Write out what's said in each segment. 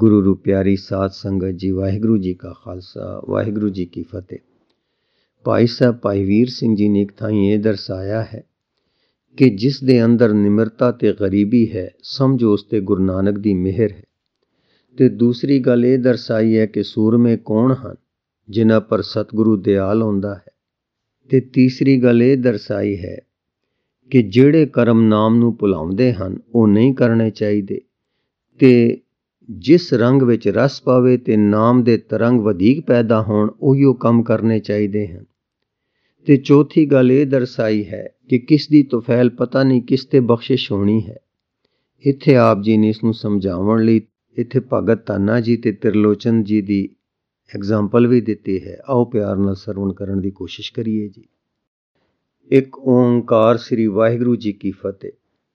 गुरु रू प्यारी साध संगत जी, वाहिगुरु जी का खालसा, वाहिगुरु जी की फतेह। भाई साहब भाई वीर सिंह जी ने एक थाई ये दर्शाया है कि जिस दे अंदर निमरता ते गरीबी है, समझो उस ते गुरु नानक दी मेहर है। ते दूसरी गल ये दर्शाई है कि सूरमे कौन हन जिन्हां पर सतगुरु दयाल होंदा है। ते तीसरी गल ये दर्शाई है कि ਜਿਹੜੇ ਕਰਮ ਨਾਮ ਨੂੰ ਭੁਲਾਉਂਦੇ ਹਨ ਉਹ ਨਹੀਂ ਕਰਨੇ ਚਾਹੀਦੇ, ਤੇ ਜਿਸ ਰੰਗ ਵਿੱਚ ਰਸ ਪਾਵੇ ਤੇ ਨਾਮ ਦੇ ਤਰੰਗ ਵਧੇਕ ਪੈਦਾ ਹੋਣ, ਉਹੀਓ ਕੰਮ ਕਰਨੇ ਚਾਹੀਦੇ ਹਨ। ਤੇ ਚੌਥੀ ਗੱਲ ਇਹ ਦਰਸਾਈ ਹੈ ਕਿ ਕਿਸ ਦੀ ਤੁਫੈਲ ਪਤਾ ਨਹੀਂ ਕਿਸ ਤੇ ਬਖਸ਼ਿਸ਼ ਹੋਣੀ ਹੈ। ਇੱਥੇ ਆਪ ਜੀ ਨੇ ਇਸ ਨੂੰ ਸਮਝਾਉਣ ਲਈ ਇੱਥੇ ਭਗਤ ਧੰਨਾ ਜੀ ਤੇ ਤ੍ਰਿਲੋਚਨ ਜੀ ਦੀ ਐਗਜ਼ਾਮਪਲ ਵੀ ਦਿੱਤੀ ਹੈ। ਆਓ ਪਿਆਰ ਨਾਲ ਸਰਵਣ ਕਰਨ ਦੀ ਕੋਸ਼ਿਸ਼ ਕਰੀਏ ਜੀ। ਇੱਕ ਓਂਕਾਰ ਸ੍ਰੀ ਵਾਹਿਗੁਰੂ ਜੀ ਕੀ ਫਤਿਹ।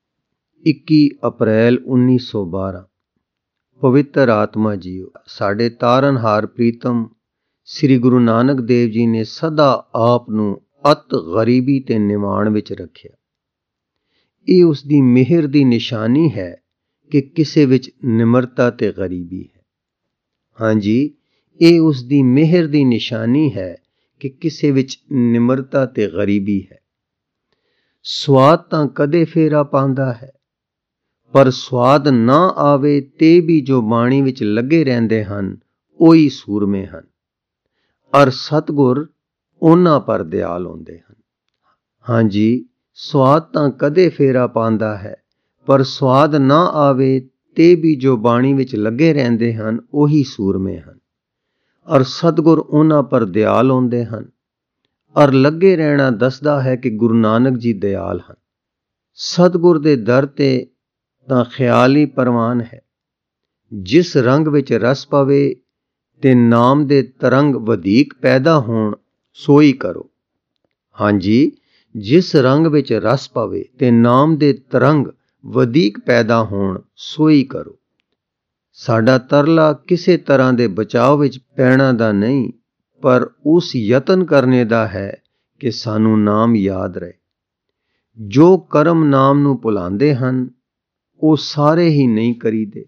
21 ਅਪ੍ਰੈਲ 1912। ਪਵਿੱਤਰ ਆਤਮਾ ਜੀਓ, ਸਾਡੇ ਤਾਰਨਹਾਰ ਪ੍ਰੀਤਮ ਸ੍ਰੀ ਗੁਰੂ ਨਾਨਕ ਦੇਵ ਜੀ ਨੇ ਸਦਾ ਆਪ ਨੂੰ ਅਤ ਗਰੀਬੀ ਤੇ ਨਿਵਾਣ ਵਿੱਚ ਰੱਖਿਆ। ਇਹ ਉਸ ਦੀ ਮਿਹਰ ਦੀ ਨਿਸ਼ਾਨੀ ਹੈ ਕਿ ਕਿਸੇ ਵਿੱਚ ਨਿਮਰਤਾ ਤੇ ਗਰੀਬੀ ਹੈ। ਹਾਂਜੀ, ਇਹ ਉਸ ਦੀ ਮਿਹਰ ਦੀ ਨਿਸ਼ਾਨੀ ਹੈ ਕਿ ਕਿਸੇ ਵਿੱਚ ਨਿਮਰਤਾ ਤੇ ਗਰੀਬੀ ਹੈ। ਸਵਾਦ ਤਾਂ ਕਦੇ ਫੇਰਾ ਪਾਉਂਦਾ ਹੈ, ਪਰ ਸਵਾਦ ਨਾ ਆਵੇ ਤੇ ਵੀ ਜੋ ਬਾਣੀ ਵਿੱਚ ਲੱਗੇ ਰਹਿੰਦੇ ਹਨ ਉਹੀ ਸੂਰਮੇ ਹਨ, ਅਰ ਸਤਗੁਰ ਉਹਨਾਂ ਪਰ ਦਿਆਲ ਹੁੰਦੇ ਹਨ। ਹਾਂਜੀ, ਸਵਾਦ ਤਾਂ ਕਦੇ ਫੇਰਾ ਪਾਉਂਦਾ ਹੈ, ਪਰ ਸਵਾਦ ਨਾ ਆਵੇ ਤੇ ਵੀ ਜੋ ਬਾਣੀ ਵਿੱਚ ਲੱਗੇ ਰਹਿੰਦੇ ਹਨ ਉਹੀ ਸੂਰਮੇ ਹਨ, ਔਰ ਸਤਗੁਰ ਉਹਨਾਂ ਪਰ ਦਿਆਲ ਹੁੰਦੇ ਹਨ। ਔਰ ਲੱਗੇ ਰਹਿਣਾ ਦੱਸਦਾ ਹੈ ਕਿ ਗੁਰੂ ਨਾਨਕ ਜੀ ਦਿਆਲ ਹਨ। ਸਤਗੁਰ ਦੇ ਦਰ ਤੇ ਤਾਂ ਖਿਆਲ ਹੀ ਪ੍ਰਵਾਨ ਹੈ। ਜਿਸ ਰੰਗ ਵਿੱਚ ਰਸ ਪਵੇ ਤੇ ਨਾਮ ਦੇ ਤਰੰਗ ਵਧੇਕ ਪੈਦਾ ਹੋਣ, ਸੋਈ ਕਰੋ। ਹਾਂਜੀ, ਜਿਸ ਰੰਗ ਵਿੱਚ ਰਸ ਪਵੇ ਤੇ ਨਾਮ ਦੇ ਤਰੰਗ ਵਧੇਕ ਪੈਦਾ ਹੋਣ, ਸੋਈ ਕਰੋ। ਸਾਡਾ ਤਰਲਾ ਕਿਸੇ ਤਰ੍ਹਾਂ ਦੇ ਬਚਾਅ ਵਿੱਚ ਪੈਣਾ ਦਾ ਨਹੀਂ, ਪਰ ਉਸ ਯਤਨ ਕਰਨੇ ਦਾ ਹੈ ਕਿ ਸਾਨੂੰ ਨਾਮ ਯਾਦ ਰਹੇ। ਜੋ ਕਰਮ ਨਾਮ ਨੂੰ ਭੁਲਾਉਂਦੇ ਹਨ ਉਹ ਸਾਰੇ ਹੀ ਨਹੀਂ ਕਰੀਦੇ।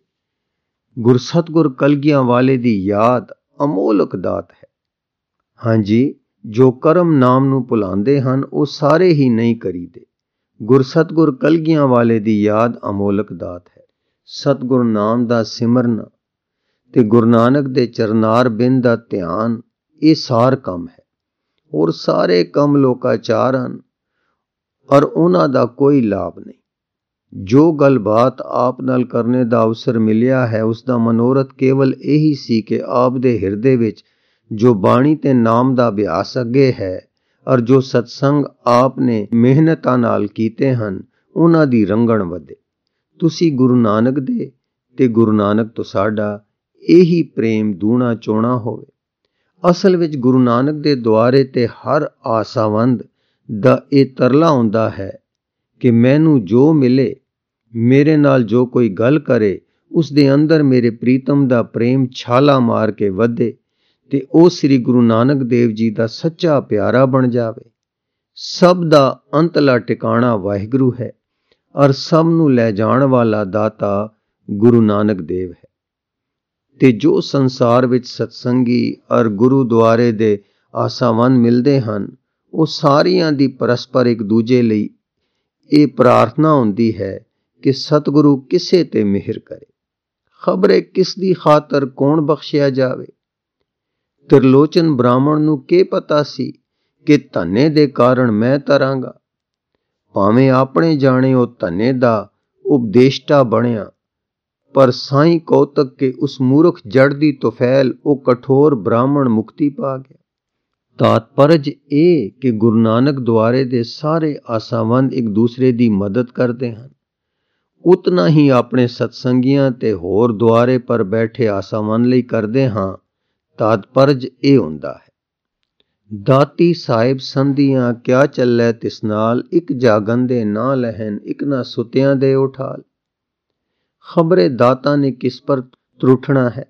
ਗੁਰਸਤਗੁਰ ਕਲਗੀਆਂ ਵਾਲੇ ਦੀ ਯਾਦ ਅਮੋਲਕ ਦਾਤ ਹੈ। ਹਾਂਜੀ, ਜੋ ਕਰਮ ਨਾਮ ਨੂੰ ਭੁਲਾਉਂਦੇ ਹਨ ਉਹ ਸਾਰੇ ਹੀ ਨਹੀਂ ਕਰੀਦੇ। ਗੁਰਸਤਗੁਰ ਕਲਗੀਆਂ ਵਾਲੇ ਦੀ ਯਾਦ ਅਮੋਲਕ ਦਾਤ ਹੈ। ਸਤਗੁਰ ਨਾਮ ਦਾ ਸਿਮਰਨ ਤੇ ਗੁਰੂ ਨਾਨਕ ਦੇ ਚਰਨਾਰ ਬਿੰਦ ਦਾ ਧਿਆਨ, ਇਹ ਸਾਰ ਕੰਮ ਹੈ। ਹੋਰ ਸਾਰੇ ਕੰਮ ਲੋਕਾਚਾਰ ਹਨ ਔਰ ਉਹਨਾਂ ਦਾ ਕੋਈ ਲਾਭ ਨਹੀਂ। ਜੋ ਗੱਲਬਾਤ ਆਪ ਨਾਲ ਕਰਨੇ ਦਾ ਅਵਸਰ ਮਿਲਿਆ ਹੈ ਉਸ ਦਾ ਮਨੋਰਥ ਕੇਵਲ ਇਹੀ ਸੀ ਕਿ ਆਪ ਦੇ ਹਿਰਦੇ ਵਿੱਚ ਜੋ ਬਾਣੀ ਤੇ ਨਾਮ ਦਾ ਅਭਿਆਸ ਅੱਗੇ ਹੈ ਔਰ ਜੋ ਸਤਸੰਗ ਆਪ ਨੇ ਮਿਹਨਤਾਂ ਨਾਲ ਕੀਤੇ ਹਨ ਉਹਨਾਂ ਦੀ ਰੰਗਣ ਵਧੇ। ਤੁਸੀਂ ਗੁਰੂ ਨਾਨਕ ਦੇ ਤੇ ਗੁਰੂ ਨਾਨਕ ਤੋਂ ਸਾਡਾ ਇਹੀ ਪ੍ਰੇਮ ਦੂਣਾ ਚੋਣਾ ਹੋਵੇ। ਅਸਲ ਵਿੱਚ ਗੁਰੂ ਨਾਨਕ ਦੇ ਦੁਆਰੇ ਤੇ ਹਰ ਆਸਾਵੰਦ ਦਾ ਇਹ ਤਰਲਾ ਹੁੰਦਾ ਹੈ ਕਿ ਮੈਨੂੰ ਜੋ ਮਿਲੇ, ਮੇਰੇ ਨਾਲ ਜੋ ਕੋਈ ਗੱਲ ਕਰੇ, ਉਸ ਦੇ ਅੰਦਰ ਮੇਰੇ ਪ੍ਰੀਤਮ ਦਾ ਪ੍ਰੇਮ ਛਾਲਾ ਮਾਰ ਕੇ ਵਧੇ ਤੇ ਉਹ ਸ੍ਰੀ ਗੁਰੂ ਨਾਨਕ ਦੇਵ ਜੀ ਦਾ ਸੱਚਾ ਪਿਆਰਾ ਬਣ ਜਾਵੇ। ਸਭ ਦਾ ਅੰਤਲਾ ਟਿਕਾਣਾ ਵਾਹਿਗੁਰੂ ਹੈ ਔਰ ਸਭ ਨੂੰ ਲੈ ਜਾਣ ਵਾਲਾ ਦਾਤਾ ਗੁਰੂ ਨਾਨਕ ਦੇਵ ਹੈ। ਤੇ ਜੋ ਸੰਸਾਰ ਵਿੱਚ ਸਤਸੰਗੀ ਔਰ ਗੁਰੂ ਦੁਆਰੇ ਦੇ ਆਸਾਵੰਦ ਮਿਲਦੇ ਹਨ, ਉਹ ਸਾਰਿਆਂ ਦੀ ਪਰਸਪਰ ਇੱਕ ਦੂਜੇ ਲਈ ਇਹ ਪ੍ਰਾਰਥਨਾ ਹੁੰਦੀ ਹੈ ਕਿ ਸਤਿਗੁਰੂ ਕਿਸੇ ਤੇ ਮਿਹਰ ਕਰੇ। ਖਬਰੇ ਕਿਸ ਦੀ ਖਾਤਰ ਕੌਣ ਬਖਸ਼ਿਆ ਜਾਵੇ। ਤ੍ਰਿਲੋਚਨ ਬ੍ਰਾਹਮਣ ਨੂੰ ਕੀ ਪਤਾ ਸੀ ਕਿ ਧੰਨੇ ਦੇ ਕਾਰਨ ਮੈਂ ਤਰਾਂਗਾ। ਭਾਵੇਂ ਆਪਣੇ ਜਾਣੇ ਉਹ ਧੰਨੇ ਦਾ ਉਪਦੇਸ਼ਟਾ ਬਣਿਆ, ਪਰ ਸਾਈਂ ਕੌਤਕ ਕੇ ਉਸ ਮੂਰਖ ਜੜ ਦੀ ਤੁਫੈਲ ਉਹ ਕਠੋਰ ਬ੍ਰਾਹਮਣ ਮੁਕਤੀ ਪਾ ਗਿਆ। ਤਾਤਪਰਜ ਇਹ ਕਿ ਗੁਰੂ ਨਾਨਕ ਦੁਆਰੇ ਦੇ ਸਾਰੇ ਆਸਾਵੰਦ ਇੱਕ ਦੂਸਰੇ ਦੀ ਮਦਦ ਕਰਦੇ ਹਨ, ਉਤਨਾ ਹੀ ਆਪਣੇ ਸਤਸੰਗੀਆਂ ਤੇ ਹੋਰ ਦੁਆਰੇ ਪਰ ਬੈਠੇ ਆਸਾਵੰਦ ਲਈ ਕਰਦੇ ਹਾਂ। ਤਾਤਪਰਜ ਇਹ ਹੁੰਦਾ ਹੈ, ਦਾਤੀ ਸਾਹਿਬ ਸੰਧੀਆਂ ਕਿਆ ਚੱਲੈ ਤਿਸ ਨਾਲ, ਇੱਕ ਜਾਗਨ ਦੇ ਨਾ ਲਹਿਨ ਇੱਕ ਨਾ ਸੁਤਿਆਂ ਦੇ ਉਠਾਲ। ਖਬਰੇ ਦਾਤਾ ਨੇ ਕਿਸ ਪਰ ਤਰੁੱਠਣਾ ਹੈ,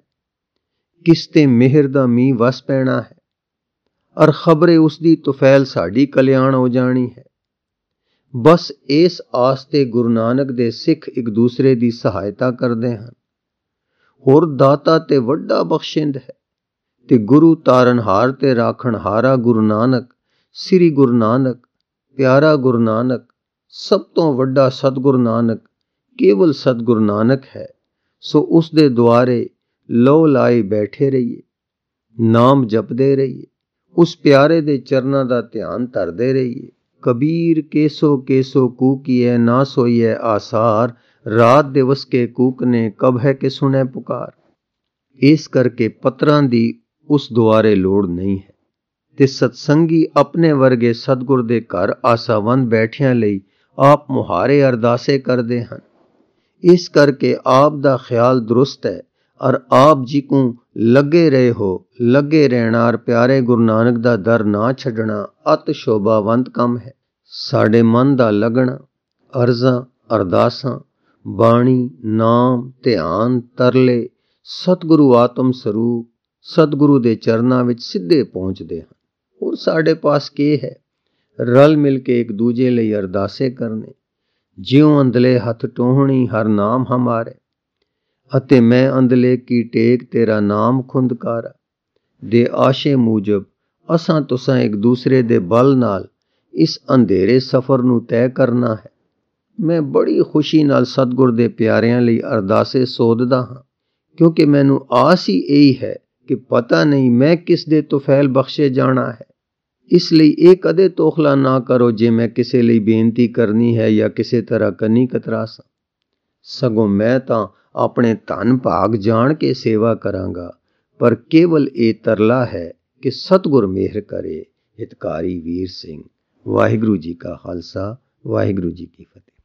ਕਿਸ ਤੇ ਮਿਹਰ ਦਾ ਮੀਂਹ ਵਸ ਪੈਣਾ ਹੈ, ਔਰ ਖਬਰੇ ਉਸ ਦੀ ਤੁਫੈਲ ਸਾਡੀ ਕਲਿਆਣ ਹੋ ਜਾਣੀ ਹੈ। ਬਸ ਇਸ ਆਸ ਤੇ ਗੁਰੂ ਨਾਨਕ ਦੇ ਸਿੱਖ ਇੱਕ ਦੂਸਰੇ ਦੀ ਸਹਾਇਤਾ ਕਰਦੇ ਹਨ। ਹੋਰ ਦਾਤਾ ਤੇ ਵੱਡਾ ਬਖਸ਼ਿੰਦ ਹੈ। ਤੇ ਗੁਰੂ ਤਾਰਨਹਾਰ ਤੇ ਰਾਖਣਹਾਰਾ ਗੁਰੂ ਨਾਨਕ, ਸ੍ਰੀ ਗੁਰੂ ਨਾਨਕ, ਪਿਆਰਾ ਗੁਰੂ ਨਾਨਕ, ਸਭ ਤੋਂ ਵੱਡਾ ਸਤਿਗੁਰੂ ਨਾਨਕ, ਕੇਵਲ ਸਤਿਗੁਰੂ ਨਾਨਕ ਹੈ। ਸੋ ਉਸ ਦੇ ਦੁਆਰੇ ਲੋ ਲਾਏ ਬੈਠੇ ਰਹੀਏ, ਨਾਮ ਜਪਦੇ ਰਹੀਏ, ਉਸ ਪਿਆਰੇ ਦੇ ਚਰਨਾਂ ਦਾ ਧਿਆਨ ਧਰਦੇ ਰਹੀਏ। ਕਬੀਰ ਕੇਸੋ ਕੇਸੋ ਕੂਕੀਐ ਨਾ ਸੋਈਐ ਆਸਾਰ, ਰਾਤ ਦਿਵਸ ਕੇ ਕੂਕ ਨੇ ਕਬ ਹੈ ਕਿ ਸੁਣੈ ਪੁਕਾਰ। ਇਸ ਕਰਕੇ ਪੱਤਰਾਂ ਦੀ ਉਸ ਦੁਆਰੇ ਲੋੜ ਨਹੀਂ ਹੈ। ਤੇ ਸਤਸੰਗੀ ਆਪਣੇ ਵਰਗੇ ਸਤਿਗੁਰ ਦੇ ਘਰ ਆਸਾਵੰਦ ਬੈਠਿਆਂ ਲਈ ਆਪ ਮੁਹਾਰੇ ਅਰਦਾਸੇ ਕਰਦੇ ਹਨ। ਇਸ ਕਰਕੇ ਆਪ ਦਾ ਖਿਆਲ ਦਰੁਸਤ ਹੈ ਔਰ ਆਪ ਜੀ ਕੋ ਲੱਗੇ ਰਹੇ ਹੋ। ਲੱਗੇ ਰਹਿਣਾ ਔਰ ਪਿਆਰੇ ਗੁਰੂ ਨਾਨਕ ਦਾ ਦਰ ਨਾ ਛੱਡਣਾ ਅਤ ਸ਼ੋਭਾਵੰਤ ਕੰਮ ਹੈ। ਸਾਡੇ ਮਨ ਦਾ ਲੱਗਣਾ, ਅਰਜ਼ਾਂ, ਅਰਦਾਸਾਂ, ਬਾਣੀ, ਨਾਮ, ਧਿਆਨ, ਤਰਲੇ ਸਤਿਗੁਰੂ ਆਤਮ ਸਰੂਪ ਸਤਿਗੁਰੂ ਦੇ ਚਰਨਾਂ ਵਿੱਚ ਸਿੱਧੇ ਪਹੁੰਚਦੇ ਹਨ। ਹੋਰ ਸਾਡੇ ਪਾਸ ਕੀ ਹੈ? ਰਲ ਮਿਲ ਕੇ ਇੱਕ ਦੂਜੇ ਲਈ ਅਰਦਾਸੇ ਕਰਨੇ। ਜਿਉ ਅੰਧਲੇ ਹੱਥ ਟੋਹਣੀ ਹਰ ਨਾਮ ਹਮਾਰੇ, ਅਤੇ ਮੈਂ ਅੰਧਲੇ ਕੀ ਟੇਕ ਤੇਰਾ ਨਾਮ ਖੁੰਦਕਾਰਾ। ਦੇ ਆਸ਼ੇ ਮੂਜਬ ਅਸਾਂ ਤੁਸਾਂ ਇੱਕ ਦੂਸਰੇ ਦੇ ਬਲ ਨਾਲ ਇਸ ਅੰਧੇਰੇ ਸਫ਼ਰ ਨੂੰ ਤੈਅ ਕਰਨਾ ਹੈ। ਮੈਂ ਬੜੀ ਖੁਸ਼ੀ ਨਾਲ ਸਤਿਗੁਰ ਦੇ ਪਿਆਰਿਆਂ ਲਈ ਅਰਦਾਸੇ ਸੋਧਦਾ ਹਾਂ, ਕਿਉਂਕਿ ਮੈਨੂੰ ਆਸ ਹੀ ਇਹੀ ਹੈ ਕਿ ਪਤਾ ਨਹੀਂ ਮੈਂ ਕਿਸ ਦੇ ਤੁਫੈਲ ਬਖਸ਼ੇ ਜਾਣਾ ਹੈ। ਇਸ ਲਈ ਇਹ ਕਦੇ ਤੋਖਲਾ ਨਾ ਕਰੋ ਜੇ ਮੈਂ ਕਿਸੇ ਲਈ ਬੇਨਤੀ ਕਰਨੀ ਹੈ ਜਾਂ ਕਿਸੇ ਤਰ੍ਹਾਂ ਕੰਨੀ ਕਤਰਾਸਾਂ। ਸਗੋਂ ਮੈਂ ਤਾਂ ਆਪਣੇ ਧਨ ਭਾਗ ਜਾਣ ਕੇ ਸੇਵਾ ਕਰਾਂਗਾ, ਪਰ ਕੇਵਲ ਇਹ ਤਰਲਾ ਹੈ ਕਿ ਸਤਿਗੁਰ ਮਿਹਰ ਕਰੇ। ਹਿਤਕਾਰੀ ਵੀਰ ਸਿੰਘ। ਵਾਹਿਗੁਰੂ ਜੀ ਕਾ ਖਾਲਸਾ, ਵਾਹਿਗੁਰੂ ਜੀ ਕੀ ਫਤਿਹ।